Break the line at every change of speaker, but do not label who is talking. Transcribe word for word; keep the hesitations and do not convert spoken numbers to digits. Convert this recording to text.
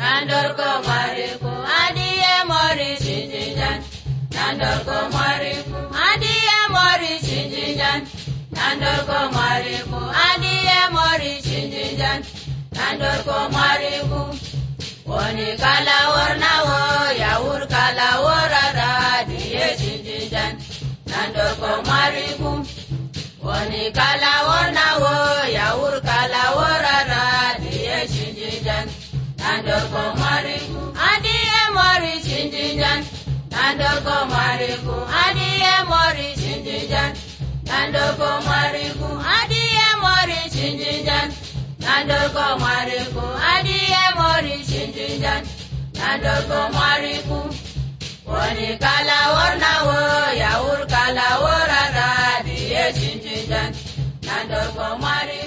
Nandor ko mariku adiye mori sinjinjan. Nandor ko mariku adiye mori sinjinjan. Nandor ko mariku adiye mori sinjinjan. Nandor ko mariku woni kala warna wo ya ur kala warada diye sinjinjan. Nandor ko mariku woni kala warna wo ya ur kala warada diye sinjinjan. Nandor ko mariku adiye mori sinjinjan. Nandor ko mariku adiye mori sinjinjan. Nandor ko mariku adiye mori sinjinjan. Nandor ko mariku adiye mori sinjinjan. Nandor ko mariku woni kala warna wo ya ur kala warada diye sinjinjan. Nandor ko mariku